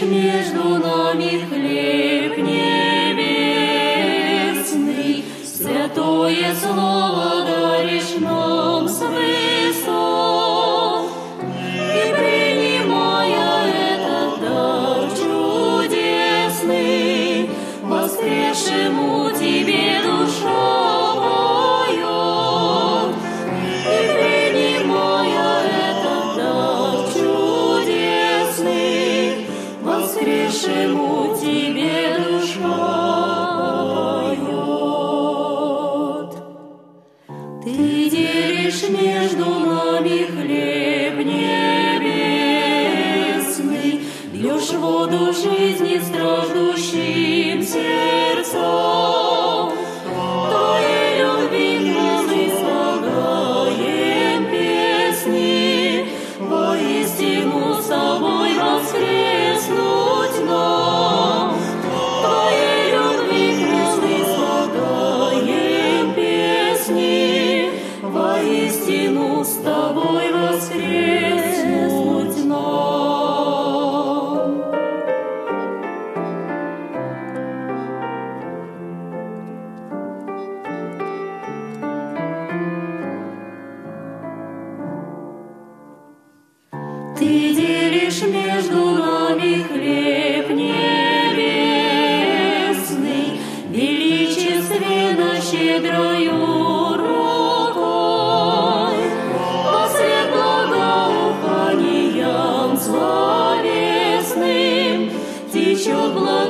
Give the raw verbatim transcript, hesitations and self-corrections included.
делишь между нами хлеб небесный, святое слово даришь нам с высот. И принимая этот дар чудесный, воскресшему Тебе душа поет. И принимая этот дар чудесный, воскресшему Тебе душа поет. Ты делишь между нами хлеб небесный, льешь воду жизни страждущим сердцам. Твоей любви хвалы слагаем песни, воистину с Тобой воскреснуть нам. Твоей любви хвалы слагаем песни, воистину с Тобой воскреснуть нам. Ты делишь между нами хлеб небесный, величественно щедрою рукой, послед благоуханиям словесным течет благо.